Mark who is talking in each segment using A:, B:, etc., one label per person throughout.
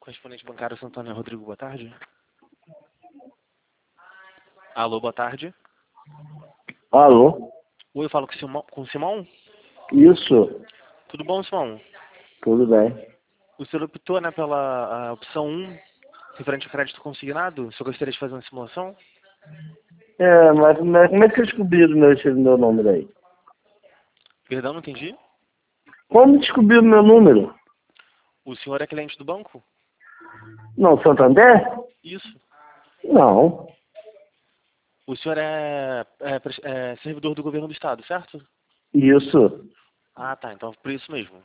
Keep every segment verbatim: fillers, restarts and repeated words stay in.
A: Correspondente bancário Santana Rodrigo, boa tarde. Alô, boa tarde.
B: Alô?
A: Oi, eu falo com o Simão? Com o Simão?
B: Isso,
A: Tudo bom, Simão?
B: tudo bem.
A: O senhor optou, né, pela a opção um, referente ao crédito consignado? O senhor gostaria de fazer uma simulação?
B: É, mas, mas como é que vocês descobriram meu, esse meu número aí?
A: Perdão, não entendi.
B: Como descobriram meu número?
A: O senhor é cliente do banco?
B: Não, Santander?
A: Isso.
B: Não,
A: O senhor é, é, pres- é servidor do governo do estado, certo?
B: isso.
A: Ah, tá. Então, por isso mesmo.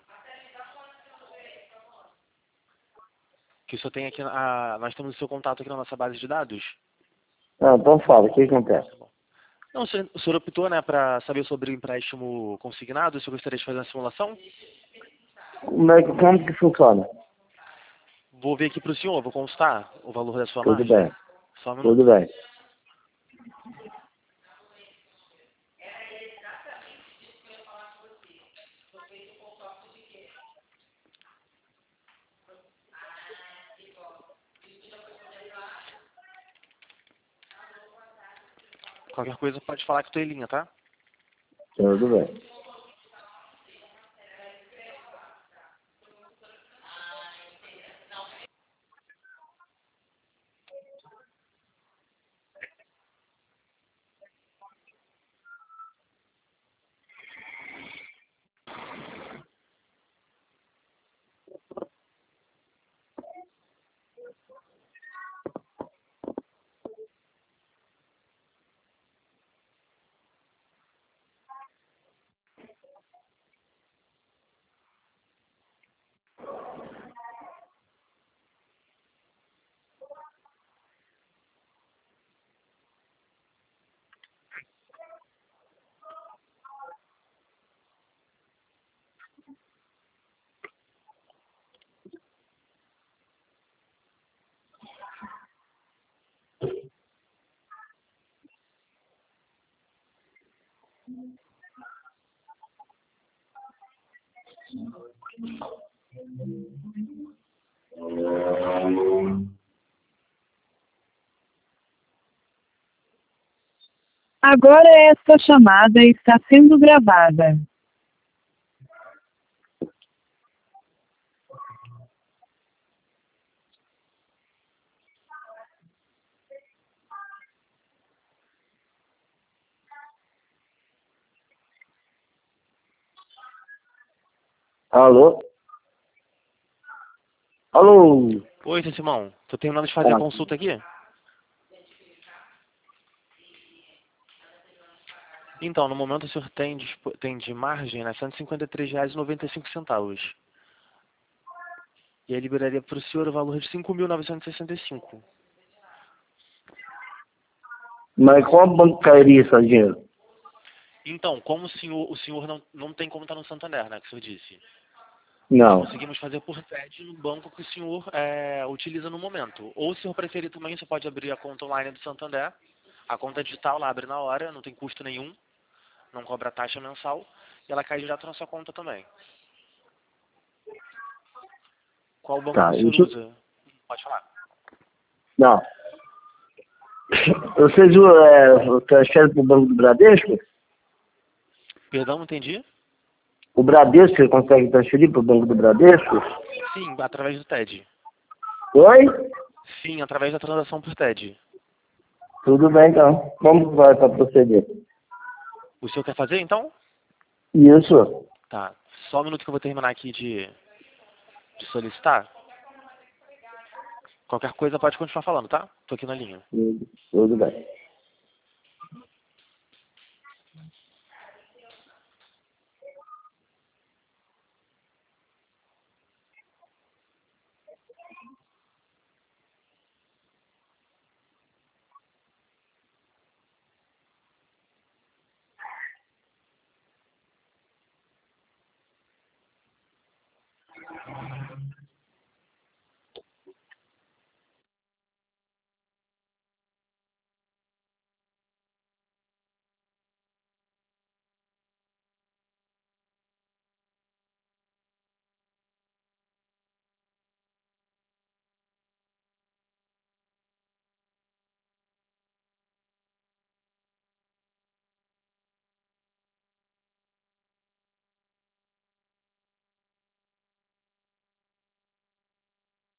A: Que o senhor tem aqui, a, nós temos o seu contato aqui na nossa base de dados.
B: Ah, então fala, o que acontece?
A: Não, o senhor, o senhor optou, né, para saber sobre o empréstimo consignado. O senhor gostaria de fazer uma simulação?
B: Como é que, como que funciona?
A: Vou ver aqui para o senhor, vou constar o valor da sua
B: Tudo
A: margem.
B: bem,
A: Só um
B: tudo
A: minuto.
B: bem.
A: Qualquer coisa pode falar que estou em linha, tá?
B: Tudo bem.
C: Agora esta chamada está sendo gravada.
B: Alô? Alô?
A: Oi, seu Simão. Tô terminando de fazer a
B: Ah,
A: consulta aqui. Então, no momento o senhor tem, dispo- tem de margem, né, cento e cinquenta e três reais e noventa e cinco centavos. E aí liberaria para o senhor o valor de cinco mil novecentos e sessenta e cinco.
B: mas qual banco cairia esse dinheiro?
A: Então, como o senhor, o senhor não, não tem como estar no Santander, né, que o senhor disse. Nós
B: Não.
A: conseguimos fazer por T E D no banco que o senhor é, utiliza no momento. Ou, se o senhor preferir também, você pode abrir a conta online do Santander. A conta digital lá abre na hora, não tem custo nenhum, não cobra taxa mensal. E ela cai direto na sua conta também. Qual banco que
B: Tá,
A: o senhor
B: isso...
A: usa? Pode falar.
B: Não. Vocês é, transferem para o Banco do Bradesco?
A: Perdão, não entendi?
B: O Bradesco, você consegue transferir para o Banco do Bradesco?
A: Sim, através do T E D.
B: Oi?
A: Sim, através da transação por T E D.
B: Tudo bem, então. Como que vai para proceder?
A: O senhor quer fazer, então?
B: Isso.
A: Tá. Só um minuto que eu vou terminar aqui de, de solicitar. Qualquer coisa pode continuar falando, tá? Tô aqui na linha.
B: Tudo, tudo bem.